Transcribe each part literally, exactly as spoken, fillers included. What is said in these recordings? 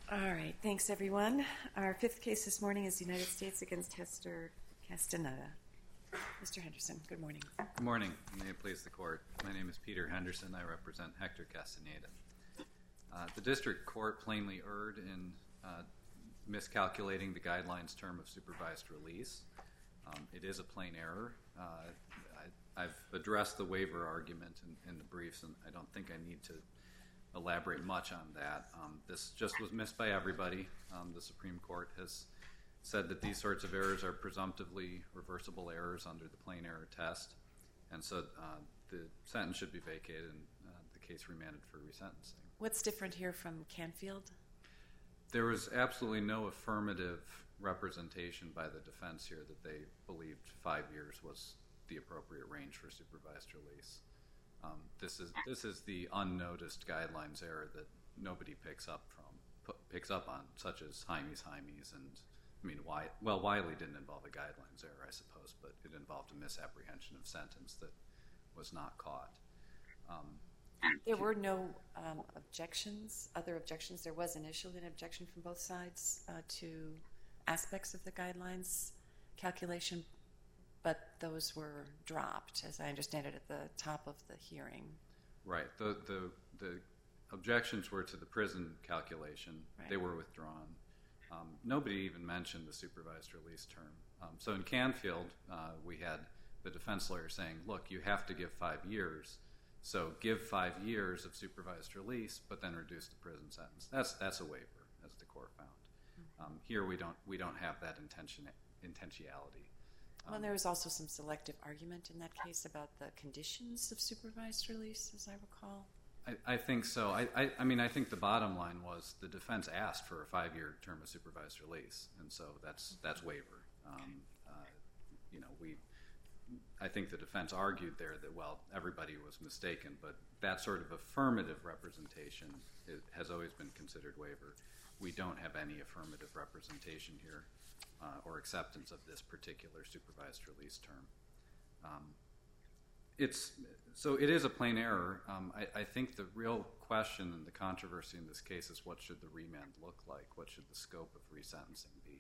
All right, thanks everyone. Our fifth case this morning is the United States against Hector Castaneda. Mister Henderson, good morning. Good morning. May it please the court. My name is Peter Henderson. I represent Hector Castaneda. Uh, the district court plainly erred in uh, miscalculating the guidelines term of supervised release. Um, it is a plain error. Uh, I, I've addressed the waiver argument in, in the briefs, and I don't think I need to elaborate much on that. Um, this just was missed by everybody. Um, the Supreme Court has said that these sorts of errors are presumptively reversible errors under the plain error test, and so uh, the sentence should be vacated and uh, the case remanded for resentencing. What's different here from Canfield? There was absolutely no affirmative representation by the defense here that they believed five years was the appropriate range for supervised release. Um, this is this is the unnoticed guidelines error that nobody picks up from p- picks up on, such as Hymes Hymes and I mean, Wy- well, Wiley didn't involve a guidelines error, I suppose, but it involved a misapprehension of sentence that was not caught. Um, there were no um, objections, other objections. There was initially an objection from both sides uh, to aspects of the guidelines calculation, but those were dropped, as I understand it, at the top of the hearing. Right. The the, the objections were to the prison calculation. Right. They were withdrawn. Um, nobody even mentioned the supervised release term. Um, so in Canfield, uh, we had the defense lawyer saying, look, you have to give five years. So give five years of supervised release, but then reduce the prison sentence. That's that's a waiver, as the court found. Um, here we don't we don't have that intention intentionality. Well, there was also some selective argument in that case about the conditions of supervised release, as I recall. I, I think so. I, I, I mean, I think the bottom line was the defense asked for a five-year term of supervised release, and so that's that's waiver. Um, uh, you know, we. I think the defense argued there that, well, everybody was mistaken, but that sort of affirmative representation is, has always been considered waiver. We don't have any affirmative representation here uh, or acceptance of this particular supervised release term. Um, it's so it is a plain error. Um, I, I think the real question and the controversy in this case is what should the remand look like? What should the scope of resentencing be?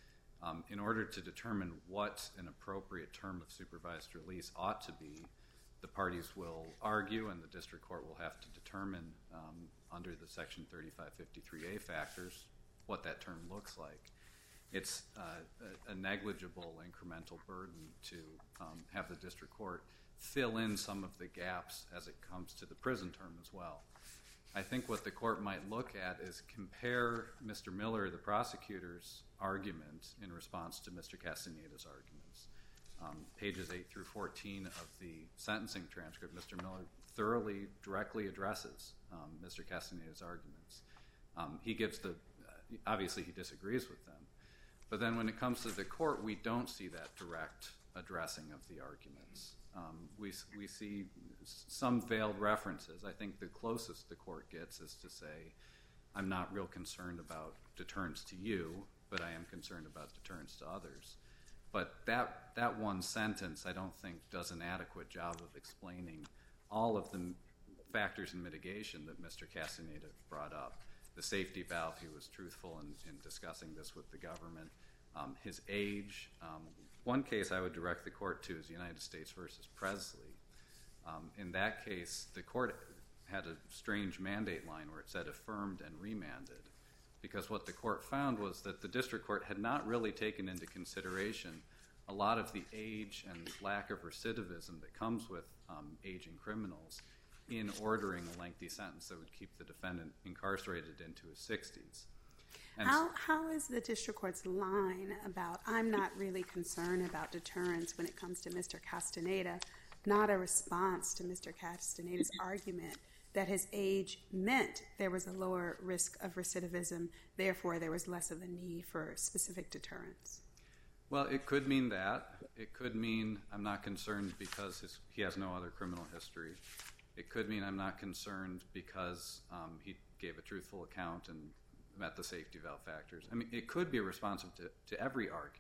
Um, in order to determine what an appropriate term of supervised release ought to be, the parties will argue and the district court will have to determine um, under the Section thirty-five fifty-three A factors what that term looks like. It's uh, a, a negligible incremental burden to um, have the district court fill in some of the gaps as it comes to the prison term as well. I think what the court might look at is compare Mister Miller, the prosecutor's argument in response to Mister Castaneda's arguments. Um, pages eight through fourteen of the sentencing transcript, Mister Miller thoroughly, directly addresses um, Mister Castaneda's arguments. Um, he gives the, uh, obviously he disagrees with them, but then when it comes to the court, we don't see that direct addressing of the arguments. Um, we we see some veiled references. I think the closest the court gets is to say, I'm not real concerned about deterrence to you, but I am concerned about deterrence to others. But that that one sentence, I don't think, does an adequate job of explaining all of the factors in mitigation that Mister Castaneda brought up. The safety valve, he was truthful in, in discussing this with the government. Um, his age. Um, one case I would direct the court to is United States versus Presley. Um, in that case, the court had a strange mandate line where it said affirmed and remanded, because what the court found was that the district court had not really taken into consideration a lot of the age and lack of recidivism that comes with um, aging criminals in ordering a lengthy sentence that would keep the defendant incarcerated into his sixties. And how, how is the district court's line about, I'm not really concerned about deterrence when it comes to Mister Castaneda, not a response to Mister Castaneda's argument that his age meant there was a lower risk of recidivism, therefore there was less of a need for specific deterrence? Well, it could mean that. It could mean I'm not concerned because his, he has no other criminal history. It could mean I'm not concerned because um, he gave a truthful account and met the safety valve factors. I mean, it could be responsive to, to every argument.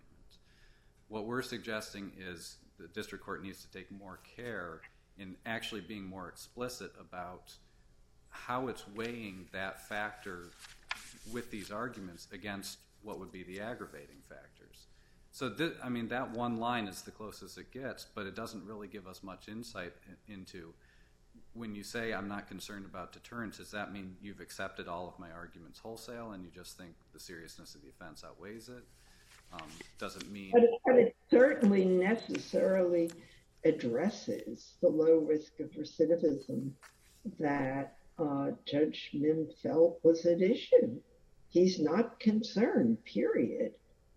What we're suggesting is the district court needs to take more care in actually being more explicit about how it's weighing that factor with these arguments against what would be the aggravating factors. So, th- I mean, that one line is the closest it gets, but it doesn't really give us much insight in- into when you say I'm not concerned about deterrence, does that mean you've accepted all of my arguments wholesale and you just think the seriousness of the offense outweighs it? Um, doesn't mean... But it, but it certainly necessarily addresses the low risk of recidivism that uh, Judge Mim felt was at issue. He's not concerned, period.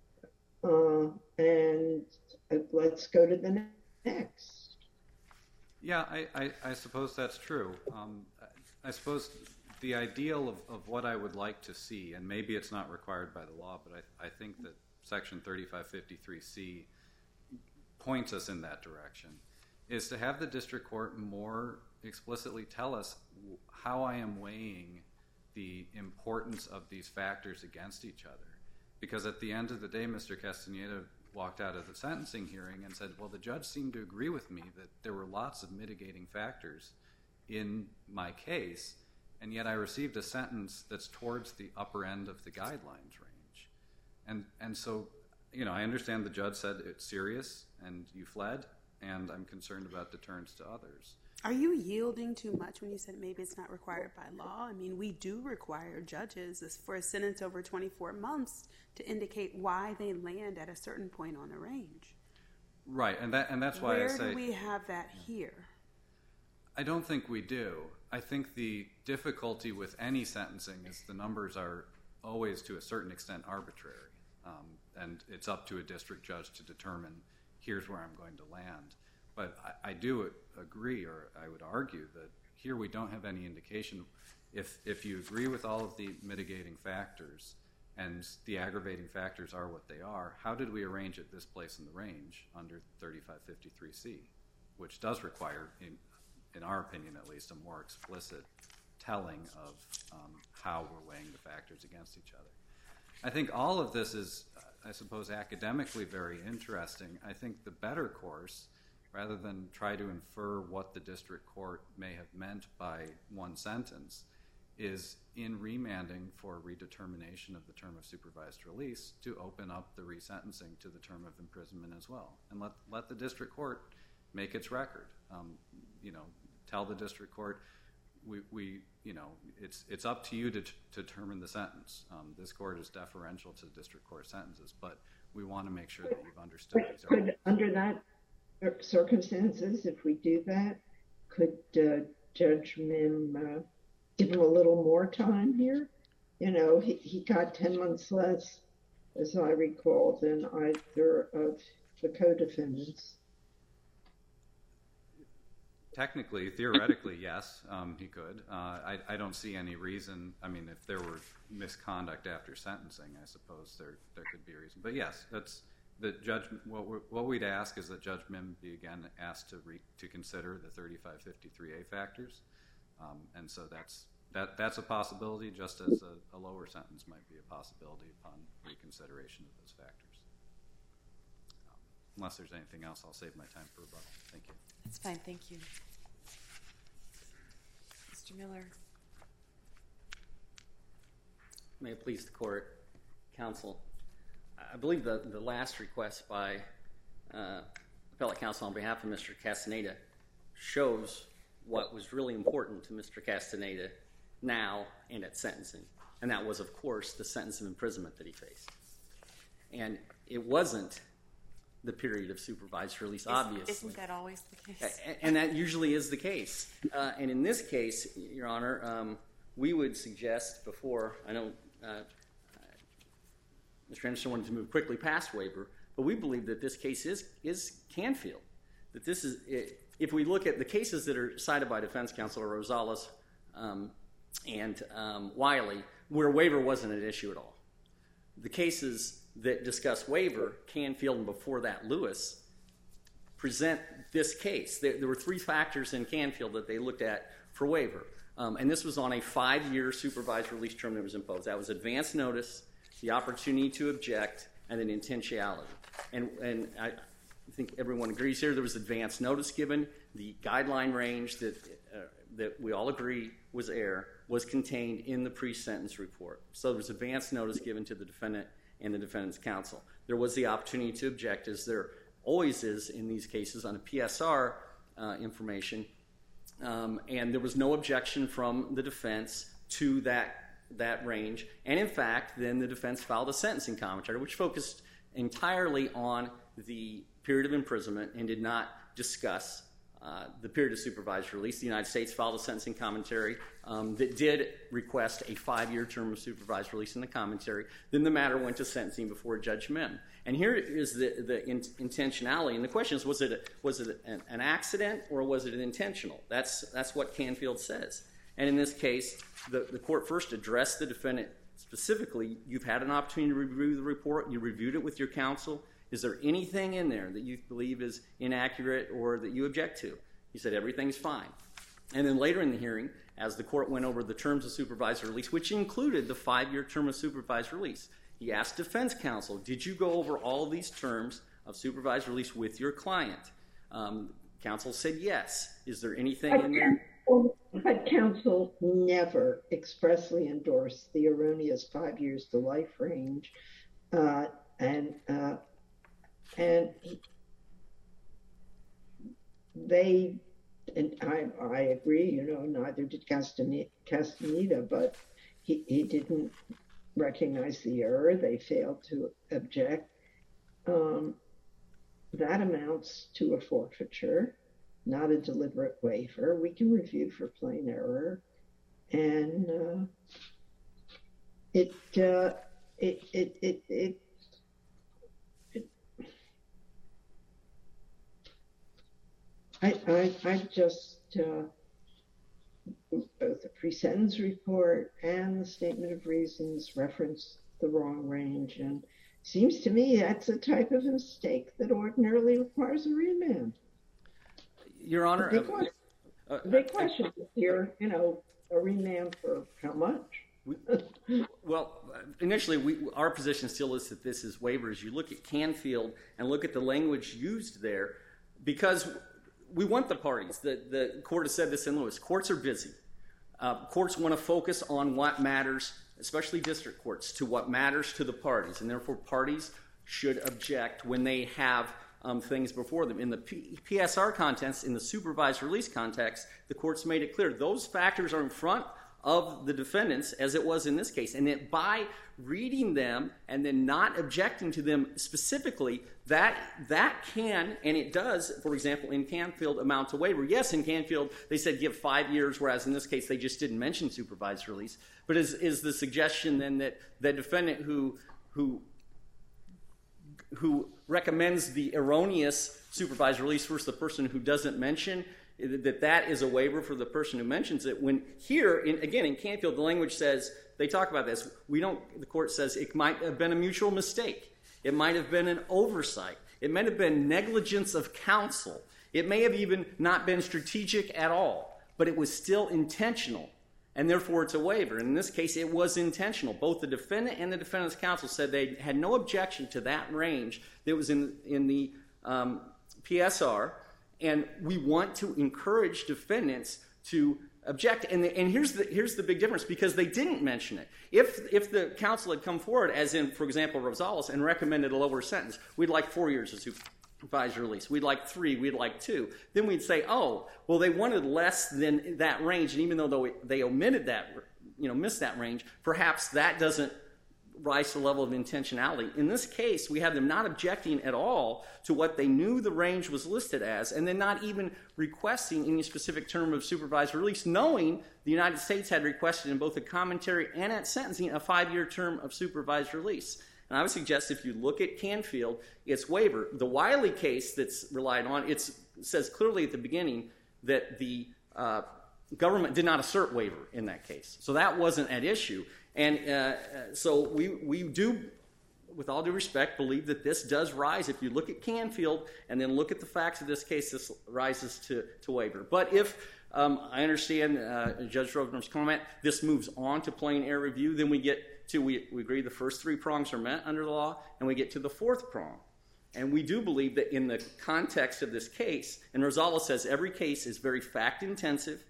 Uh, and uh, let's go to the next. Yeah, I, I, I suppose that's true. Um, I suppose the ideal of, of what I would like to see, and maybe it's not required by the law, but I, I think that Section thirty-five fifty-three C points us in that direction, is to have the district court more explicitly tell us how I am weighing the importance of these factors against each other. Because at the end of the day, Mister Castaneda walked out of the sentencing hearing and said, well, the judge seemed to agree with me that there were lots of mitigating factors in my case, and yet I received a sentence that's towards the upper end of the guidelines range. And and so, you know, I understand the judge said it's serious and you fled, and I'm concerned about deterrence to others. Are you yielding too much when you said maybe it's not required by law? I mean, we do require judges for a sentence over twenty-four months to indicate why they land at a certain point on the range. Right, and that and that's why Where I say... Where do we have that here? I don't think we do. I think the difficulty with any sentencing is the numbers are always, to a certain extent, arbitrary. Um, and it's up to a district judge to determine, here's where I'm going to land. But I, I do agree, or I would argue, that here we don't have any indication. If if you agree with all of the mitigating factors and the aggravating factors are what they are, how did we arrange it this place in the range under thirty-five fifty-three C, which does require, in, in our opinion at least, a more explicit telling of um, how we're weighing the factors against each other. I think all of this is, I suppose, academically very interesting. I think the better course, rather than try to infer what the district court may have meant by one sentence, is in remanding for redetermination of the term of supervised release to open up the resentencing to the term of imprisonment as well, and let let the district court make its record. Um, you know, tell the district court, we, we you know, it's it's up to you to, t- to determine the sentence. Um, this court is deferential to district court sentences, but we want to make sure that you've understood these could, under that circumstances, if we do that, could uh, Judge Mim uh, give him a little more time here? You know, he, he got ten months less, as I recall, than either of the co-defendants. Technically, theoretically, yes, um, he could. Uh, I, I don't see any reason. I mean, if there were misconduct after sentencing, I suppose there there could be a reason. But yes, that's the judge. What we're, what we'd ask is that Judge Mim be again asked to re, to consider the thirty-five fifty-three A factors, um, and so that's that that's a possibility, just as a, a lower sentence might be a possibility upon reconsideration of those factors. Um, unless there's anything else, I'll save my time for rebuttal. Thank you. That's fine, thank you. Mister Miller. May it please the court, counsel. I believe the, the last request by uh, appellate counsel on behalf of Mister Castaneda shows what was really important to Mister Castaneda now and at sentencing. And that was, of course, the sentence of imprisonment that he faced. And it wasn't the period of supervised release, Isn't, obviously. Isn't that always the case? And, and that usually is the case. Uh, and in this case, Your Honor, um, we would suggest before, I know uh, Mister Anderson wanted to move quickly past waiver, but we believe that this case is is Canfield. That this is, if we look at the cases that are cited by defense counsel, Rosales um, and um, Wiley, where waiver wasn't an issue at all. The cases that discuss waiver, Canfield and before that Lewis, present this case. There, there were three factors in Canfield that they looked at for waiver. Um, and this was on a five-year supervised release term that was imposed. That was advance notice, the opportunity to object, and then intentionality. And, and I think everyone agrees here there was advance notice given. The guideline range that, uh, that we all agree was error was contained in the pre-sentence report. So there was advance notice given to the defendant and the defendant's counsel. There was the opportunity to object, as there always is in these cases on a P S R uh, information, um, and there was no objection from the defense to that that range. And in fact, then the defense filed a sentencing commentary, which focused entirely on the period of imprisonment and did not discuss uh, the period of supervised release. The United States filed a sentencing commentary um, that did request a five-year term of supervised release in the commentary. Then the matter went to sentencing before Judge Mim. And here is the, the in, intentionality. And the question is, was it, was it an, an accident or was it an intentional? That's, that's what Canfield says. And in this case, the, the court first addressed the defendant specifically. You've had an opportunity to review the report. You reviewed it with your counsel. Is there anything in there that you believe is inaccurate or that you object to? He said everything's fine. And then later in the hearing, as the court went over the terms of supervised release, which included the five-year term of supervised release, he asked defense counsel, did you go over all of these terms of supervised release with your client? Um, counsel said yes. Is there anything in there? But counsel never expressly endorsed the erroneous five years to life range, uh, and uh, and he, they and I I agree. You know, neither did Castaneda, Castaneda but he he didn't recognize the error. They failed to object. Um, that amounts to a forfeiture, not a deliberate waiver. We can review for plain error, and uh, it, uh, it, it, it, it, it, I, I, I just, uh, both the pre-sentence report and the statement of reasons reference the wrong range, and seems to me that's a type of mistake that ordinarily requires a remand. Your Honor, the big question, uh, the big question is here, you know, a remand for how much? We, well, initially, we, our position still is that this is waivers. You look at Canfield and look at the language used there, because we want the parties. The, the court has said this in Lewis. Courts are busy. Uh, courts want to focus on what matters, especially district courts, to what matters to the parties, and therefore parties should object when they have Um, things before them. In the P- PSR context, in the supervised release context, the courts made it clear those factors are in front of the defendants, as it was in this case, and that by reading them and then not objecting to them specifically, that that can, and it does, for example, in Canfield, amount to waiver. Yes, in Canfield, they said give five years, whereas in this case, they just didn't mention supervised release. But is, is the suggestion then that the defendant who who who recommends the erroneous supervised release versus the person who doesn't mention, that that is a waiver for the person who mentions it, when here, in, again, in Canfield, the language says, they talk about this, we don't, the court says it might have been a mutual mistake. It might have been an oversight. It might have been negligence of counsel. It may have even not been strategic at all, but it was still intentional, and therefore it's a waiver. And in this case, it was intentional. Both the defendant and the defendant's counsel said they had no objection to that range that was in, in the um, P S R, and we want to encourage defendants to object. And, the, and here's, the, here's the big difference, because they didn't mention it. If, if the counsel had come forward, as in, for example, Rosales, and recommended a lower sentence, we'd like four years of supervised release. We'd like three. We'd like two. Then we'd say, oh, well, they wanted less than that range, and even though they omitted that, you know, missed that range, perhaps that doesn't rise to the level of intentionality. In this case, we have them not objecting at all to what they knew the range was listed as, and then not even requesting any specific term of supervised release, knowing the United States had requested in both the commentary and at sentencing a five-year term of supervised release. And I would suggest if you look at Canfield, it's waiver. The Wiley case that's relied on, it says clearly at the beginning that the uh, government did not assert waiver in that case. So that wasn't at issue. And uh, so we, we do, with all due respect, believe that this does rise. If you look at Canfield and then look at the facts of this case, this rises to, to waiver. But if, um, I understand uh, Judge Rovner's comment, this moves on to plain error review, then we get to, we, we agree the first three prongs are met under the law, and we get to the fourth prong. And we do believe that in the context of this case, and Rosales says every case is very fact-intensive,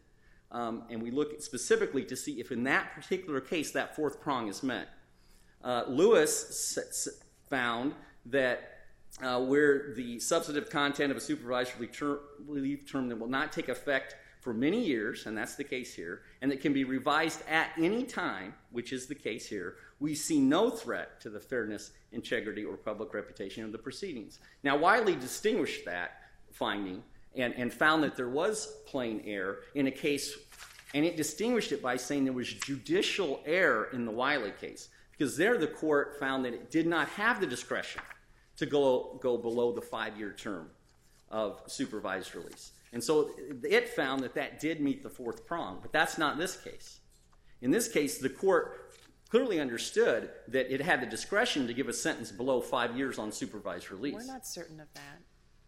um, and we look specifically to see if in that particular case that fourth prong is met. Uh, Lewis s- s- found that uh, where the substantive content of a supervised relief term that will not take effect for many years, and that's the case here, and that can be revised at any time, which is the case here, we see no threat to the fairness, integrity, or public reputation of the proceedings. Now, Wiley distinguished that finding and, and found that there was plain error in a case, and it distinguished it by saying there was judicial error in the Wiley case, because there the court found that it did not have the discretion to go, go below the five-year term of supervised release. And so it found that that did meet the fourth prong, but that's not this case. In this case, the court clearly understood that it had the discretion to give a sentence below five years on supervised release. We're not certain of that.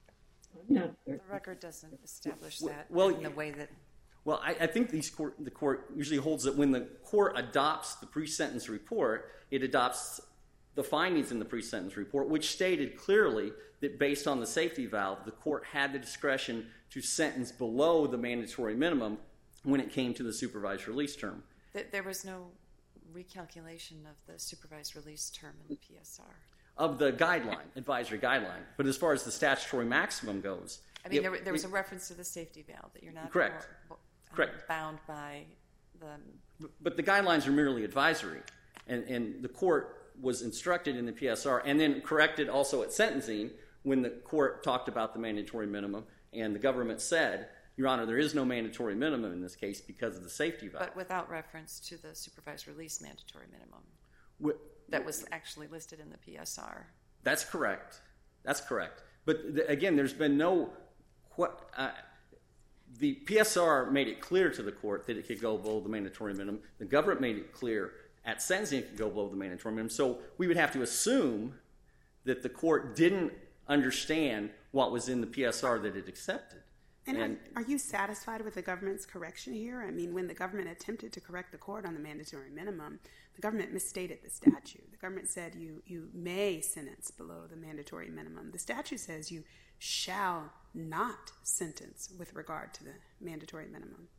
No. The record doesn't establish that well, in the way that... Well, I, I think these court, the court usually holds that when the court adopts the pre-sentence report, it adopts the findings in the pre-sentence report, which stated clearly that based on the safety valve, the court had the discretion to sentence below the mandatory minimum when it came to the supervised release term. There was no recalculation of the supervised release term in the P S R. Of the guideline, advisory guideline. But as far as the statutory maximum goes... I mean, it, there, there was it, a reference to the safety valve, that you're not correct. More, um, correct. bound by the... But, but the guidelines are merely advisory. And, and the court was instructed in the P S R and then corrected also at sentencing when the court talked about the mandatory minimum and the government said, Your Honor, there is no mandatory minimum in this case because of the safety valve. But without reference to the supervised release mandatory minimum With, that was actually listed in the P S R. That's correct. That's correct. But the, again, there's been no... What, uh, the P S R made it clear to the court that it could go below the mandatory minimum. The government made it clear at sentencing it could go below the mandatory minimum. So we would have to assume that the court didn't understand what was in the P S R that it accepted. And, and are, are you satisfied with the government's correction here? I mean, when the government attempted to correct the court on the mandatory minimum, the government misstated the statute. The government said you, you may sentence below the mandatory minimum. The statute says you shall not sentence with regard to the mandatory minimum.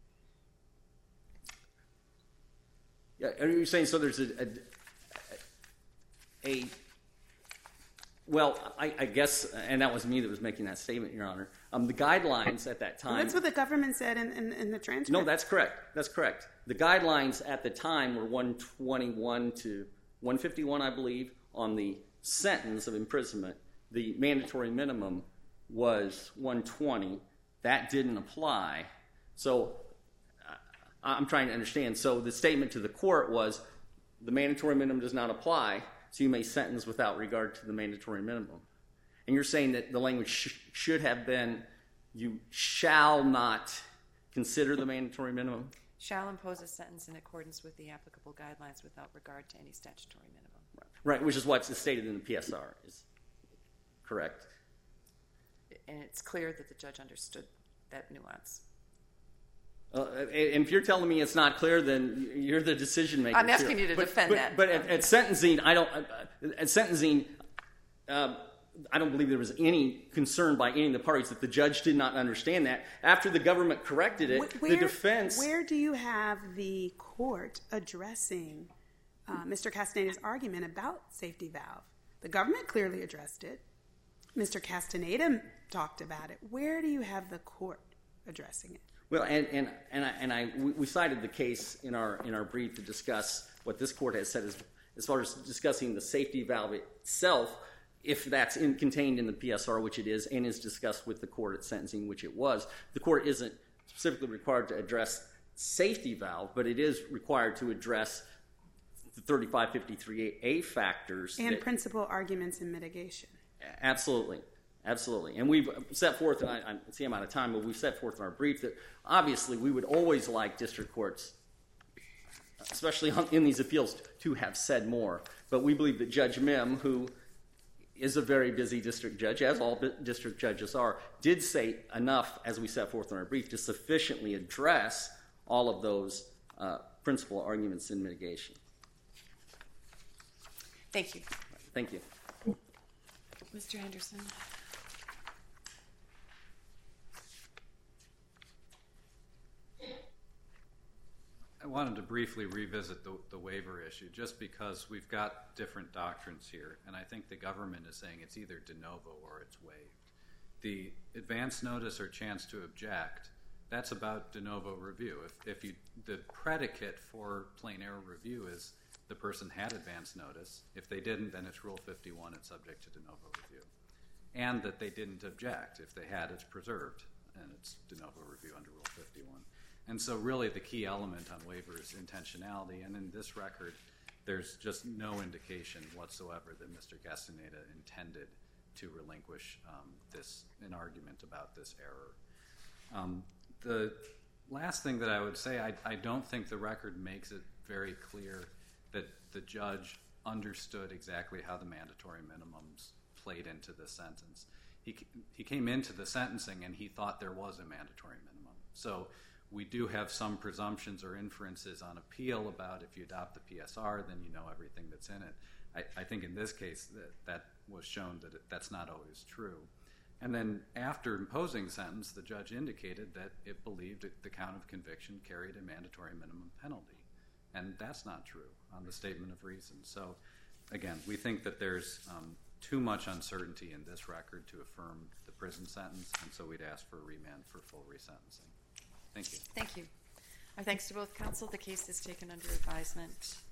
Yeah, are you saying so there's a... a, a well, I, I guess, and that was me that was making that statement, Your Honor. Um, the guidelines at that time... Well, that's what the government said in, in, in the transcript. No, that's correct. That's correct. The guidelines at the time were one twenty-one to one fifty-one, I believe, on the sentence of imprisonment. The mandatory minimum was one twenty. That didn't apply. So uh, I'm trying to understand. So the statement to the court was the mandatory minimum does not apply, so you may sentence without regard to the mandatory minimum. And you're saying that the language sh- should have been you shall not consider the mandatory minimum? Shall impose a sentence in accordance with the applicable guidelines without regard to any statutory minimum. Right, which is what's stated in the P S R. Is correct. And it's clear that the judge understood that nuance. Uh, and if you're telling me it's not clear, then you're the decision maker. I'm asking too. you to but, defend but, that. But at, at sentencing, I don't. Uh, at sentencing, uh, I don't believe there was any concern by any of the parties that the judge did not understand that. After the government corrected it, where, the defense. Where do you have the court addressing uh, Mister Castaneda's argument about safety valve? The government clearly addressed it. Mister Castaneda talked about it. Where do you have the court addressing it? Well, and and and I, and I we cited the case in our in our brief to discuss what this court has said as as far as discussing the safety valve itself, if that's in, contained in the P S R, which it is, and is discussed with the court at sentencing, which it was. The court isn't specifically required to address safety valve, but it is required to address the thirty-five fifty-three A factors and that, principal arguments in mitigation. Absolutely. Absolutely. And we've set forth, and I, I see I'm out of time, but we've set forth in our brief that obviously we would always like district courts, especially in these appeals, to have said more. But we believe that Judge Mim, who is a very busy district judge, as all district judges are, did say enough, as we set forth in our brief, to sufficiently address all of those uh, principal arguments in mitigation. Thank you. Thank you. Mister Henderson. wanted to briefly revisit the, the waiver issue, just because we've got different doctrines here, and I think the government is saying it's either de novo or it's waived. The advance notice or chance to object, that's about de novo review. If, if you, the predicate for plain error review is the person had advance notice. If they didn't, then it's Rule fifty-one, it's subject to de novo review. And that they didn't object. If they had, it's preserved, and it's de novo review under Rule fifty-one. And so really the key element on waiver is intentionality, and in this record, there's just no indication whatsoever that Mister Castaneda intended to relinquish um, this, an argument about this error. Um, the last thing that I would say, I, I don't think the record makes it very clear that the judge understood exactly how the mandatory minimums played into the sentence. He, he came into the sentencing and he thought there was a mandatory minimum. So we do have some presumptions or inferences on appeal about if you adopt the P S R, then you know everything that's in it. I, I think in this case that, that was shown that it, that's not always true. And then after imposing sentence, the judge indicated that it believed it, the count of conviction carried a mandatory minimum penalty. And that's not true on the statement of reasons. So again, we think that there's um, too much uncertainty in this record to affirm the prison sentence, and so we'd ask for a remand for full resentencing. Thank you. Thank you. Our thanks to both counsel. The case is taken under advisement.